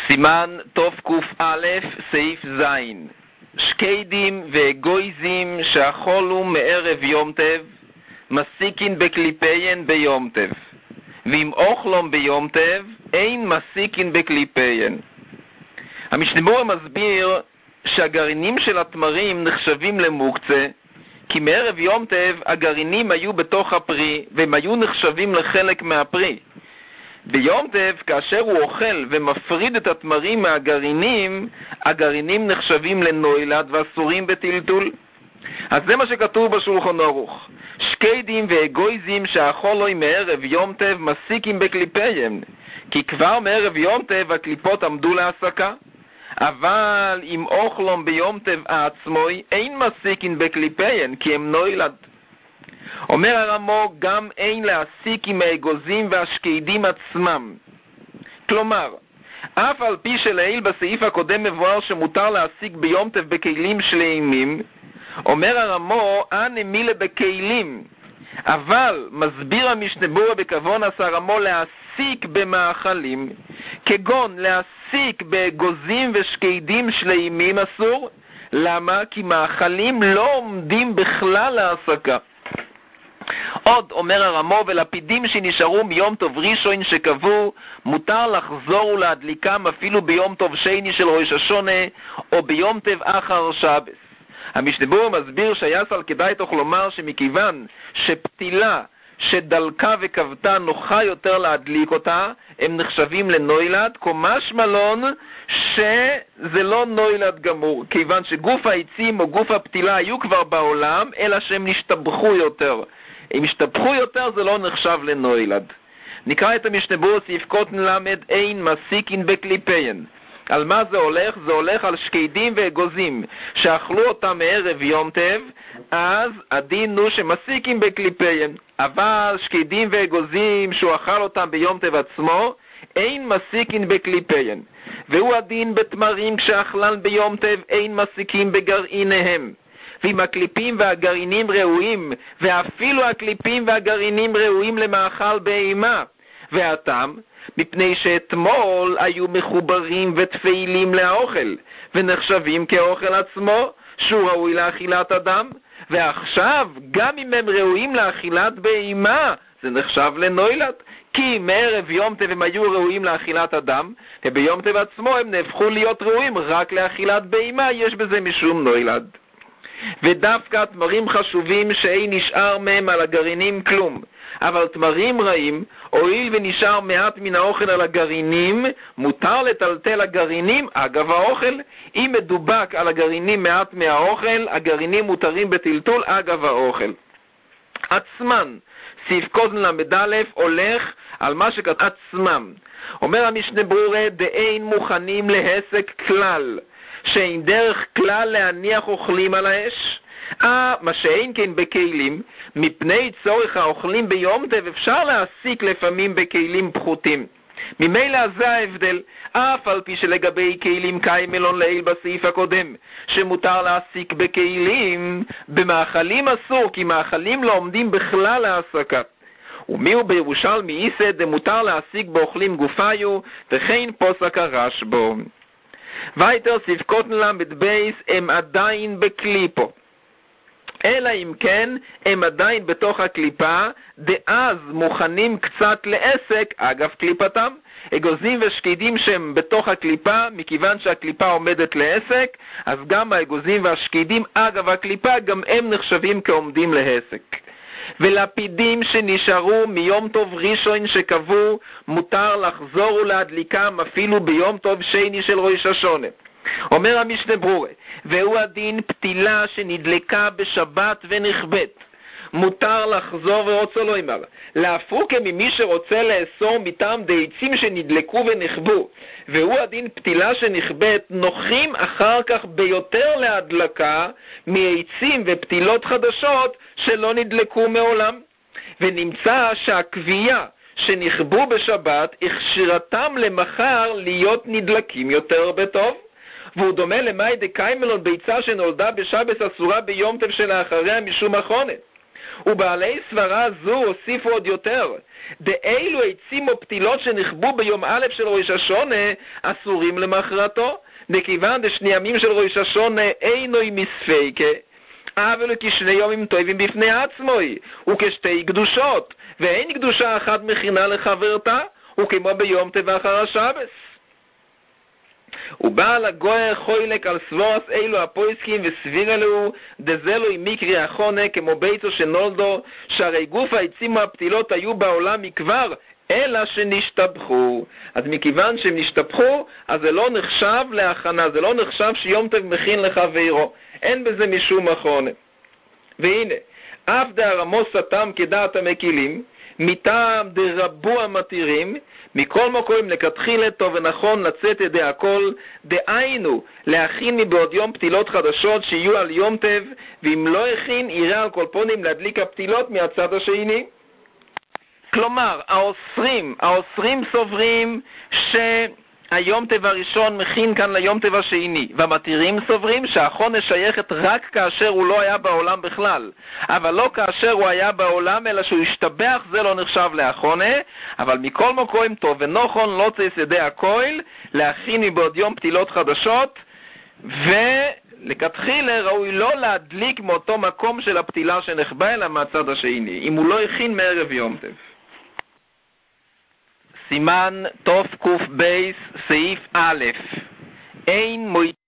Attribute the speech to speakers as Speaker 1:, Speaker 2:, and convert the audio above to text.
Speaker 1: סימן תק"א סעיף ז' שקדים וגויזים שאכלו מערב יום טב מסיקין בקליפיין ביום טב, ואם אוכלום ביום טב אין מסיקין בקליפיין. המשנה ברורה מסביר שהגרעינים של התמרים נחשבים למוקצה, כי מערב יום טב הגרעינים היו בתוך הפרי והם היו נחשבים לחלק מהפרי. ביום טב, כאשר הוא אוכל ומפריד את התמרים מהגרעינים, הגרעינים נחשבים לנוילד ואסורים בטלטול. אז זה מה שכתוב בשולחן ערוך. שקדים ואגויזים שאכולוי מערב יום טב מסיקים בקליפיהם, כי כבר מערב יום טב הקליפות עמדו להסקה. אבל אם אוכלום ביום טב עצמוי אין מסיקין בקליפיהם, כי הם נוילד. אומר הרמו, גם אין להסיק עם האגוזים והשקדים עצמם. כלומר, אף על פי שלעיל בסעיף הקודם מבואר שמותר להסיק ביום טב בכלים שלמים, אומר הרמו, מילה בכלים. אבל מסביר המשנה ברורה בכוון עשה הרמו להסיק במאכלים, כגון להסיק באגוזים ושקדים שלמים אסור. למה? כי מאכלים לא עומדים בכלל להסקה. עוד אומר הרמו, ולפידים שנשארו מיום טוב ראשון שקבעו מותר לחזור ולהדליקם אפילו ביום טוב שני של ראש השונה או ביום טב אחר שבס. המשנה ברורה מסביר שיסל כדאי תוך לומר שמכיוון שפתילה שדלקה וכבתה נוחה יותר להדליק אותה, הם נחשבים לנוילד, משמע לן שזה לא נוילד גמור, כיוון שגוף העצים או גוף הפתילה היו כבר בעולם, אלא שהם נשתבחו יותר. אם השתבחו יותר זה לא נחשב לנוילד. נקרא את המשנה ברורה סעיף קוטן למד אין מסיקין בקליפיין. על מה זה הולך? זה הולך על שקדים ואגוזים שאכלו אותם מערב יום טב, אז הדין הוא שמסיקין בקליפיין. אבל שקדים ואגוזים שהוא אכל אותם ביום טב עצמו, אין מסיקין בקליפיין. והוא הדין בתמרים כשאכלן ביום טב אין מסיקין בגרעיניהם. ואם הקליפים והגרעינים ראויים, ואפילו הקליפים והגרעינים ראויים למאכל בהמה, והטעם, מפני שאתמול היו מחוברים ותפעילים לאוכל, ונחשבים כאוכל עצמו, שהוא ראוי לאכילת אדם, ועכשיו, גם אם הם ראויים לאכילת בהמה, זה נחשב לנוילד, כי מערב יום טב הם היו ראויים לאכילת אדם, וביום טב עצמו הם נהפכו להיות ראויים רק לאכילת בהמה, יש בזה משום נוילד. ודווקא תמרים חשובים שאין נשאר מהם על הגרעינים כלום, אבל תמרים רעים, הואיל ונשאר מעט מן האוכל על הגרעינים, מותר לטלטל הגרעינים אגב האוכל. אם מדובק על הגרעינים מעט מהאוכל, הגרעינים מותרים בטלטול אגב האוכל. עצמן, סעיף קוטן למד א' הולך על מה שכתוב עצמם. אומר המשנה ברורה, דאין מוכנים להסק כלל, שאין דרך כלל להניח אוכלים על האש. מה שאין כן בכלים, מפני צורך האוכלים ביום טב אפשר להסיק לפעמים בכלים פחותים. ממילא זה ההבדל, אף על פי שלגבי כלים קיים מלון לעיל בסעיף הקודם, שמותר להסיק בכלים, במאכלים אסור, כי מאכלים לא עומדים בכלל להסקה. ומיהו בירושלמי איסא דמותר להסיק באוכלים גופיו, וכן פוסק הרשב"א. ויתר סעיף קוטן למד בייס הם עדיין בקליפו, אלא אם כן הם עדיין בתוך הקליפה, דאז מוכנים קצת לעסק אגב קליפתם. אגוזים ושקדים שהם בתוך הקליפה, מכיוון שהקליפה עומדת לעסק, אז גם האגוזים והשקדים אגב הקליפה גם הם נחשבים כעומדים לעסק. ולפידים שנשארו מיום טוב ראשון שקבעו מותר לחזור ולהדליקם אפילו ביום טוב שני של ראש השונה. אומר המשנה ברורה, והוא הדין פתילה שנדלקה בשבת ונכבט, מותר לחזור ורוצה לא אמר להפוקה ממי שרוצה לאסור מטעם דעצים שנדלקו ונכבו, והוא הדין פתילה שנכבט נוחים אחר כך ביותר להדלקה מעצים ופתילות חדשות שלא נדלקו מעולם. ונמצא שהקביעה שנכבו בשבת הכשירתם למחר להיות נדלקים יותר בטוב, והוא דומה למאי דקיימלון ביצה שנולדה בשבס אסורה ביום טב שלאחריה משום החונה. ובעלי סברה זו הוסיפו עוד יותר, דאילו עצים או פתילות שנחבו ביום א' של ראש השונה אסורים למחרתו, מכיוון דשני ימים של ראש השונה אינוי מספיקה, אבל כשני יומים טובים בפני עצמוי, וכשתי קדושות, ואין קדושה אחת מכינה לחברתה, וכמו ביום טבע אחר השבס. ובעל הגויר חוילק על סבורס אילו הפויסקים וסביר אלו דזלוי מקרי החונה כמו ביצו שנולדו, שהרי גוף העצים והפתילות היו בעולם מכבר, אלא שנשתבחו. אז מכיוון שהם נשתבחו, אז זה לא נחשב להכנה, זה לא נחשב שיום טוב מכין לחברו, אין בזה משום החונה. והנה, אף דהרמוס סתם כדעת המקילים, מטעם דרבו המתירים, מכל מקום לכתחילה טוב ונכון לצאת ידי הכל, דהיינו להכין מבעוד יום פתילות חדשות שיהיו על יום טב, ואם לא הכין יראה על כל פונים להדליק הפתילות מהצד השני. כלומר, האוסרים סוברים שהיום טב הראשון מכין כאן ליום טב השני, והמתירים סוברים שהחונה שייכת רק כאשר הוא לא היה בעולם בכלל, אבל לא כאשר הוא היה בעולם אלא שהוא השתבח, זה לא נחשב להחונה. אבל מכל מקום טוב ונכון לא צריך ידי הכל להכין מבעוד יום פתילות חדשות, ולכתחילה ראוי לא להדליק מאותו מקום של הפתילה שנחבא אלא מהצד השני, אם הוא לא הכין מערב יום טב. סימן תוף קוף בייס סעיף א', אין מועיד